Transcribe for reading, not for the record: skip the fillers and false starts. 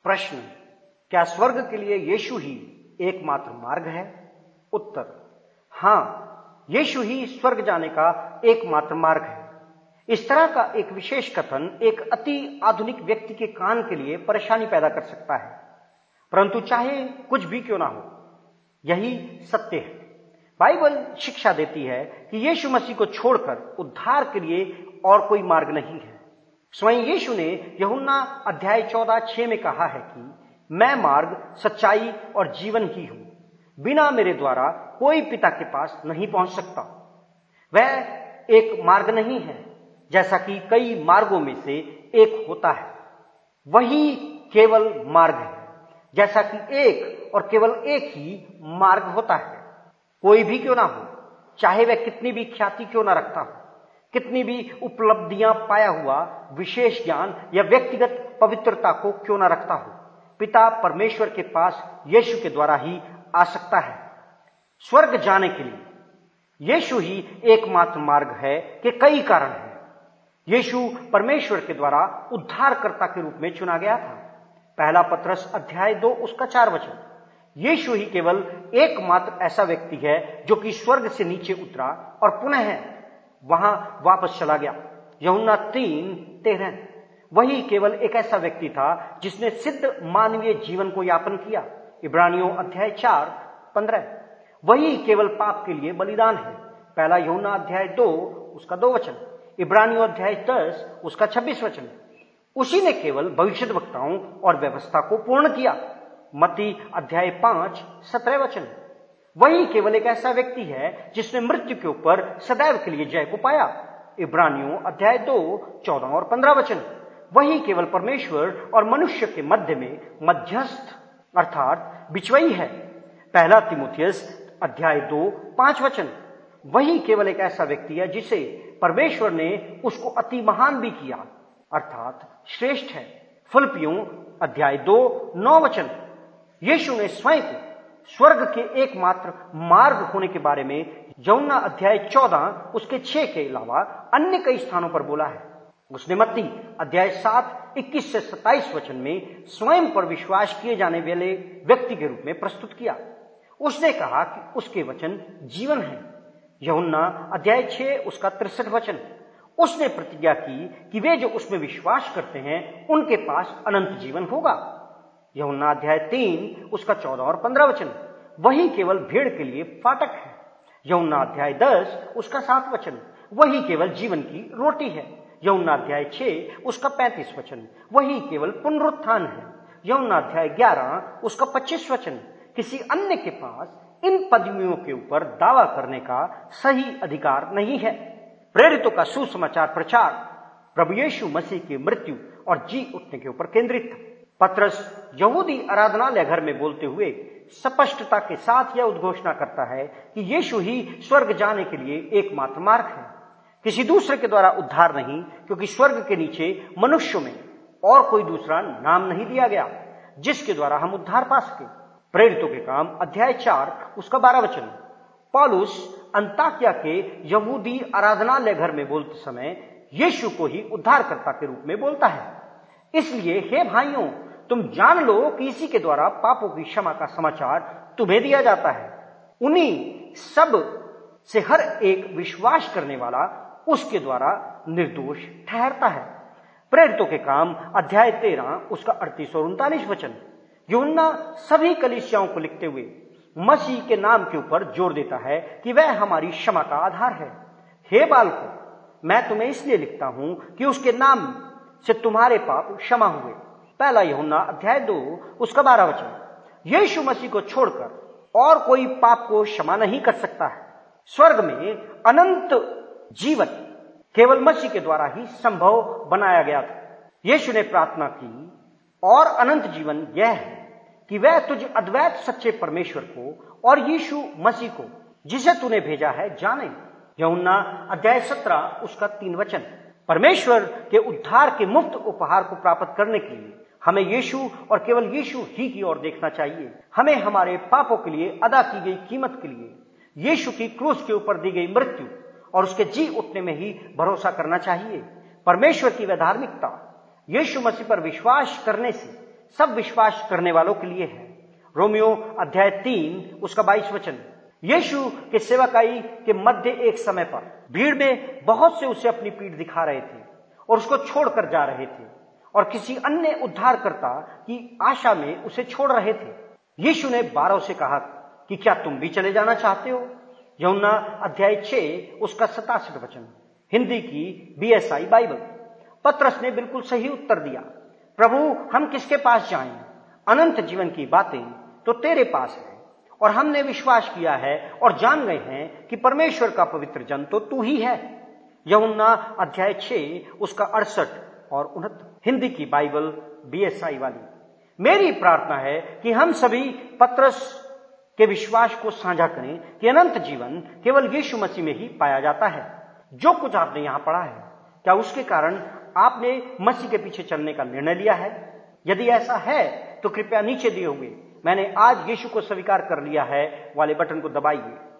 प्रश्न, क्या स्वर्ग के लिए यीशु ही एकमात्र मार्ग है? उत्तर, हां, यीशु ही स्वर्ग जाने का एकमात्र मार्ग है। इस तरह का एक विशेष कथन एक अति आधुनिक व्यक्ति के कान के लिए परेशानी पैदा कर सकता है, परंतु चाहे कुछ भी क्यों ना हो, यही सत्य है। बाइबल शिक्षा देती है कि यीशु मसीह को छोड़कर उद्धार के लिए और कोई मार्ग नहीं है। स्वयं यीशु ने यूहन्ना अध्याय 14:6 में कहा है कि मैं मार्ग, सच्चाई और जीवन ही हूं, बिना मेरे द्वारा कोई पिता के पास नहीं पहुंच सकता। वह एक मार्ग नहीं है जैसा कि कई मार्गों में से एक होता है, वही केवल मार्ग है जैसा कि एक और केवल एक ही मार्ग होता है। कोई भी क्यों ना हो, चाहे वह कितनी भी ख्याति क्यों ना रखता हो, कितनी भी उपलब्धियां पाया हुआ विशेष ज्ञान या व्यक्तिगत पवित्रता को क्यों ना रखता हो, पिता परमेश्वर के पास यीशु के द्वारा ही आ सकता है। स्वर्ग जाने के लिए यीशु ही एकमात्र मार्ग है के कई कारण हैं। यीशु परमेश्वर के द्वारा उद्धारकर्ता के रूप में चुना गया था। पहला पत्रस अध्याय 2 उसका 4 वचन। यीशु ही केवल एकमात्र ऐसा व्यक्ति है जो कि स्वर्ग से नीचे उतरा और पुनः वहां वापस चला गया। यूहन्ना 3:13। वही केवल एक ऐसा व्यक्ति था जिसने सिद्ध मानवीय जीवन को यापन किया। इब्रानियों अध्याय 4:15। वही केवल पाप के लिए बलिदान है। पहला यूहन्ना अध्याय 2 उसका 2 वचन। इब्रानियों अध्याय 10 उसका 26 वचन। उसी ने केवल भविष्यद्वक्ताओं और व्यवस्था को पूर्ण किया। मत्ती अध्याय 5:17 वचन। वही केवल एक ऐसा व्यक्ति है जिसने मृत्यु के ऊपर सदैव के लिए जय को पाया। इब्रानियों अध्याय 2:14 और 15 वचन। वही केवल परमेश्वर और मनुष्य के मध्य में मध्यस्थ अर्थात बिचवई है। पहला तीमुथियुस अध्याय 2:5 वचन। वही केवल एक ऐसा व्यक्ति है जिसे परमेश्वर ने उसको अति महान भी किया अर्थात श्रेष्ठ है। फिलिप्पियों अध्याय 2:9 वचन। यीशु ने स्वयं को स्वर्ग के एकमात्र मार्ग होने के बारे में यूहन्ना अध्याय 14 उसके 6 के अलावा अन्य कई स्थानों पर बोला है। उसने मत्ती अध्याय 7:21 से 27 वचन में स्वयं पर विश्वास किए जाने वाले व्यक्ति के रूप में प्रस्तुत किया। उसने कहा कि उसके वचन जीवन है। यूहन्ना अध्याय 6 उसका 63 वचन। उसने प्रतिज्ञा की कि वे जो उसमें विश्वास करते हैं उनके पास अनंत जीवन होगा। यूहन्ना अध्याय 3 उसका 14 और 15 वचन। वही केवल भेड़ के लिए फाटक है। यूहन्ना अध्याय 10 उसका 7 वचन। वही केवल जीवन की रोटी है। यूहन्ना अध्याय 6 उसका 35 वचन। वही केवल पुनरुत्थान है। यूहन्ना अध्याय 11 उसका 25 वचन। किसी अन्य के पास इन पदवियों के ऊपर दावा करने का सही अधिकार नहीं है। प्रेरितों का सुसमाचार प्रचार प्रभु यीशु मसीह की मृत्यु और जी उठने के ऊपर केंद्रित था। पतरस यहूदी आराधनालय घर में बोलते हुए स्पष्टता के साथ यह उद्घोषणा करता है कि यीशु ही स्वर्ग जाने के लिए एकमात्र मार्ग है, किसी दूसरे के द्वारा उद्धार नहीं, क्योंकि स्वर्ग के नीचे मनुष्यों में और कोई दूसरा नाम नहीं दिया गया जिसके द्वारा हम उद्धार पा सके। प्रेरितों के काम अध्याय 4 उसका 12 वचन। पौलुस अंताकिया के यहूदी आराधनालय घर में बोलते समय यीशु को ही उद्धारकर्ता के रूप में बोलता है। इसलिए हे भाइयों, तुम जान लो कि इसी के द्वारा पापों की क्षमा का समाचार तुम्हें दिया जाता है। उन्हीं सब से हर एक विश्वास करने वाला उसके द्वारा निर्दोष ठहरता है। प्रेरितों के काम अध्याय 13 उसका 38 और 39 वचन। यूहन्ना सभी कलीसियाओं को लिखते हुए मसीह के नाम के ऊपर जोर देता है कि वह हमारी क्षमा का आधार है। हे बालकों, मैं तुम्हें इसलिए लिखता हूं कि उसके नाम से तुम्हारे पाप क्षमा हुए। पहला यूहन्ना अध्याय 2 उसका 12 वचन। यीशु मसीह को छोड़कर और कोई पाप को क्षमा नहीं कर सकता है। स्वर्ग में अनंत जीवन केवल मसीह के द्वारा ही संभव बनाया गया था। यीशु ने प्रार्थना की और अनंत जीवन यह है कि वह तुझ अद्वैत सच्चे परमेश्वर को और यीशु मसीह को जिसे तूने भेजा है जाने। यूहन्ना अध्याय 17 उसका 3 वचन। परमेश्वर के उद्धार के मुफ्त उपहार को प्राप्त करने के लिए हमें यीशु और केवल यीशु ही की ओर देखना चाहिए। हमें हमारे पापों के लिए अदा की गई कीमत के लिए यीशु की क्रूस के ऊपर दी गई मृत्यु और उसके जी उठने में ही भरोसा करना चाहिए। परमेश्वर की वह धार्मिकता यीशु मसीह पर विश्वास करने से सब विश्वास करने वालों के लिए है। रोमियो अध्याय 3 उसका 22 वचन। यीशु के सेवकाई के मध्य एक समय पर भीड़ में बहुत से उसे अपनी पीठ दिखा रहे थे और उसको छोड़कर जा रहे थे और किसी अन्य उद्धारकर्ता की आशा में उसे छोड़ रहे थे। यीशु ने 12 से कहा कि क्या तुम भी चले जाना चाहते हो? यूहन्ना अध्याय 6 उसका 67 वचन, हिंदी की BSI बाइबल। पतरस ने बिल्कुल सही उत्तर दिया, प्रभु हम किसके पास जाएं? अनंत जीवन की बातें तो तेरे पास है और हमने विश्वास किया है और जान गए हैं कि परमेश्वर का पवित्र जन तो तू ही है। यूहन्ना अध्याय 6 उसका 68 और 69, हिंदी की बाइबल BSI वाली। मेरी प्रार्थना है कि हम सभी पतरस के विश्वास को साझा करें कि अनंत जीवन केवल यीशु मसीह में ही पाया जाता है। जो कुछ आपने यहां पढ़ा है, क्या उसके कारण आपने मसीह के पीछे चलने का निर्णय लिया है? यदि ऐसा है तो कृपया नीचे दिए हुए मैंने आज यीशु को स्वीकार कर लिया है वाले बटन को दबाइए